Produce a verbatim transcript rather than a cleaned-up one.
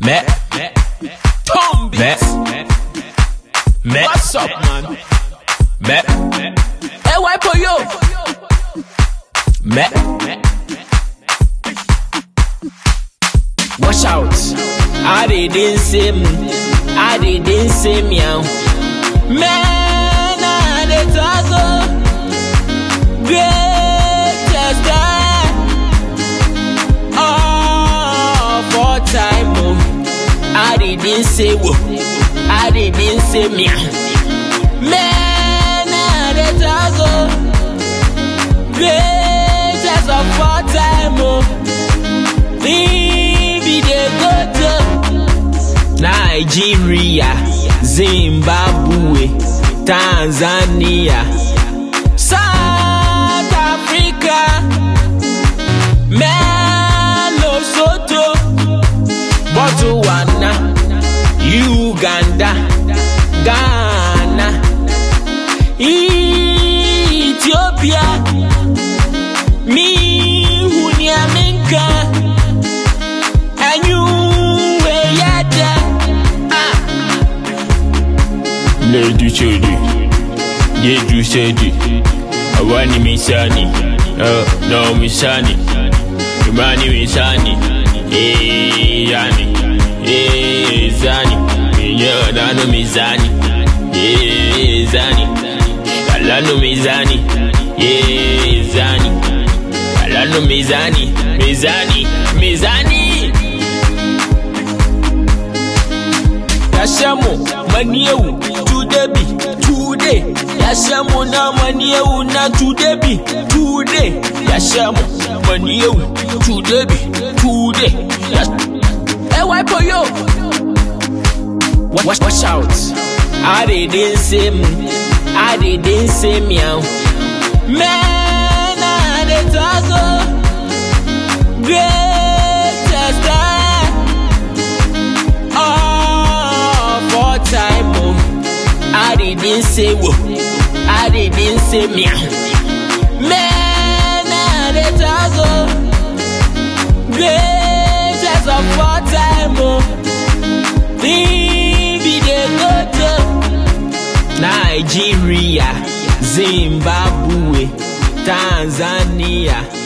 Met, Tom Met, Met, what's up, man? Met, hey, why for you? Met, watch out. I didn't say me, I didn't say meow. Man, I did talk greatest time. Oh, for time, oh. I didn't say whoa, I didn't say meow. Man, I did talk greatest of all time, oh. Baby, they go to Nigeria, Zimbabwe, Tanzania, South Africa, Lesotho, Botswana, Uganda, Ghana, Ethiopia, me Hunyaminka, and you were yet. Lady Chedi, Yedu Chedi, Awani Misani, oh no Misani, Imani Misani, eh Yani, eh Zani, Yodano Mizani, eh Zani, Alano Mizani, eh Zani, Alano Mizani, Mizani, Mizani. Yashamo, Manieu. Today, today, Yashamo na manieu na today, today, Yashamo manieu today, today. Hey, why for you? Watch, watch out! I didn't say me, I didn't say meow. Man, I did talk greatest time. Oh, for time, oh. I didn't say whoa, I didn't say meow. Man, I did talk greatest of all time, oh. Baby, they go to Nigeria, Zimbabwe, Tanzania.